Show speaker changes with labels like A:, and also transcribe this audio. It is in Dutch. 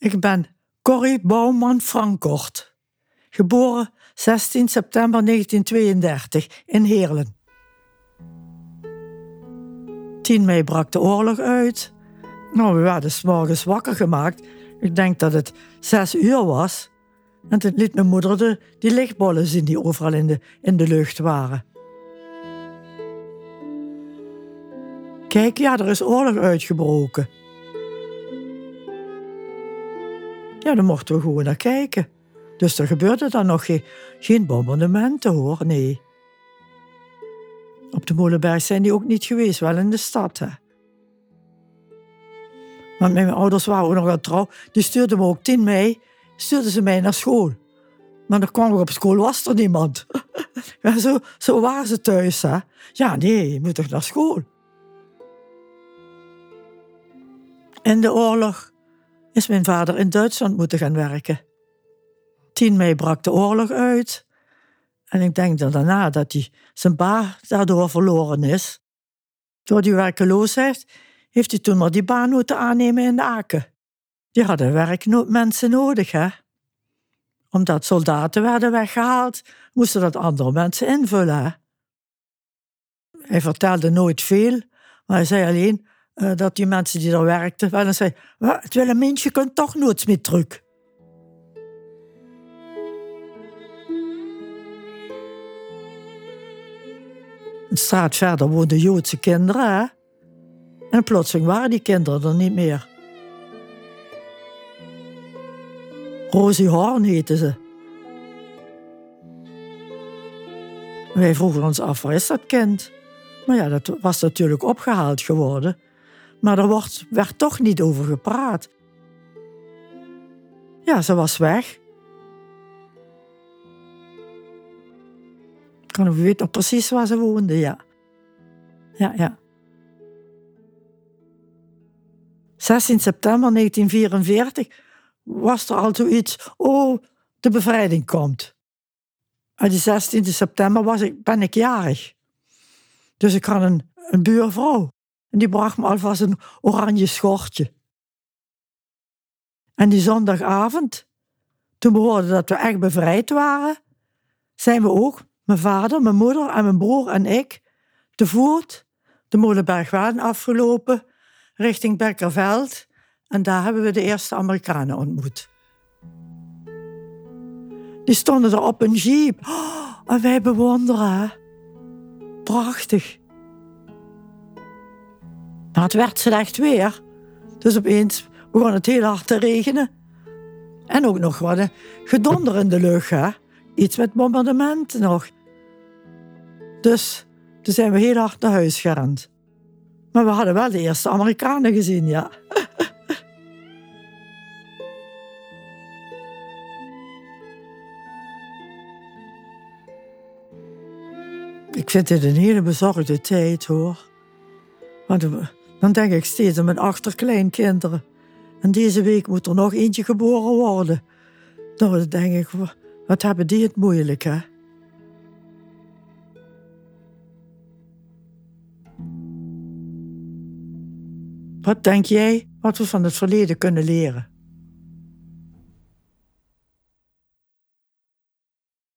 A: Ik ben Corrie Bouwman-Frankort, geboren 16 september 1932 in Heerlen. 10 mei brak de oorlog uit. We werden 's morgens wakker gemaakt. Ik denk dat het 6 uur was. En toen liet mijn moeder die lichtbollen zien die overal in de lucht waren. Kijk, ja, er is oorlog uitgebroken. Ja, dan mochten we gewoon naar kijken. Dus er gebeurde dan nog geen bombardementen, hoor, nee. Op de Molenberg zijn die ook niet geweest, wel in de stad, hè. Want mijn ouders waren ook nog wel trouw. Die stuurden me ook 10 mei, stuurden ze mij naar school. Maar dan kwam ik op school, was er niemand. Ja, zo waren ze thuis, hè. Ja, nee, je moet toch naar school. In de oorlog is mijn vader in Duitsland moeten gaan werken. 10 mei brak de oorlog uit. En ik denk daarna dat hij zijn baan daardoor verloren is. Door die werkeloosheid heeft hij toen maar die baan moeten aannemen in Aken. Die hadden werkmensen nodig, hè. Omdat soldaten werden weggehaald, moesten dat andere mensen invullen, hè. Hij vertelde nooit veel, maar hij zei alleen dat die mensen die daar werkten wel eens zeiden: het Wilhelmientje kunt toch nooit meer terug. Een straat verder woonden Joodse kinderen, hè? En plotseling waren die kinderen er niet meer. Rosie Horn heette ze. Wij vroegen ons af, waar is dat kind? Maar ja, dat was natuurlijk opgehaald geworden. Maar er werd toch niet over gepraat. Ja, ze was weg. Ik weet nog precies waar ze woonde, ja. Ja. 16 september 1944 was er al zoiets. De bevrijding komt. En die 16 september ben ik jarig. Dus ik had een buurvrouw. En die bracht me alvast een oranje schortje. En die zondagavond, toen we hoorden dat we echt bevrijd waren, zijn we ook, mijn vader, mijn moeder en mijn broer en ik, te voet de Molenbergwaan afgelopen richting Bekkerveld. En daar hebben we de eerste Amerikanen ontmoet. Die stonden er op een jeep. En wij bewonderen, hè. Prachtig. Maar het werd slecht weer. Dus opeens begon het heel hard te regenen. En ook nog wat gedonder in de lucht, hè. Iets met bombardementen nog. Dus toen zijn we heel hard naar huis gerend. Maar we hadden wel de eerste Amerikanen gezien, ja. Ik vind dit een hele bezorgde tijd, hoor. Want dan denk ik steeds aan mijn achterkleinkinderen. En deze week moet er nog eentje geboren worden. Nou, dan denk ik, wat hebben die het moeilijk, hè? Wat denk jij wat we van het verleden kunnen leren?